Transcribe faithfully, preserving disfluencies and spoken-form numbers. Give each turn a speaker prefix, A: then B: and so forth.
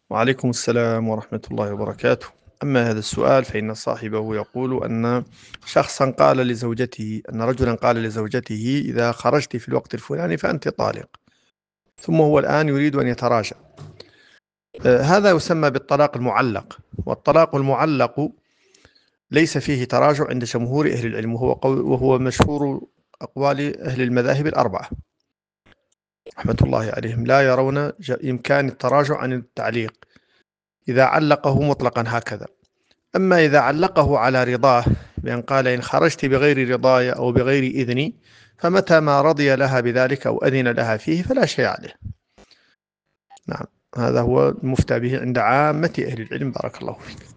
A: وعليكم السلام ورحمة الله وبركاته. أما هذا السؤال فإن صاحبه يقول أن شخصا قال لزوجته أن رجلا قال لزوجته: إذا خرجت في الوقت الفلاني فأنت طالق، ثم هو الآن يريد أن يتراجع. آه، هذا يسمى بالطلاق المعلق، والطلاق المعلق ليس فيه تراجع عند جمهور أهل العلم، وهو, قول وهو مشهور أقوال أهل المذاهب الأربعة رحمة الله عليهم، لا يرون إمكان التراجع عن التعليق إذا علقه مطلقا هكذا. أما إذا علقه على رضاه بأن قال: إن خرجت بغير رضاي أو بغير إذني، فمتى ما رضي لها بذلك أو أذن لها فيه فلا شيء عليه. نعم، هذا هو المفتى به عند عامة أهل العلم. بارك الله فيك.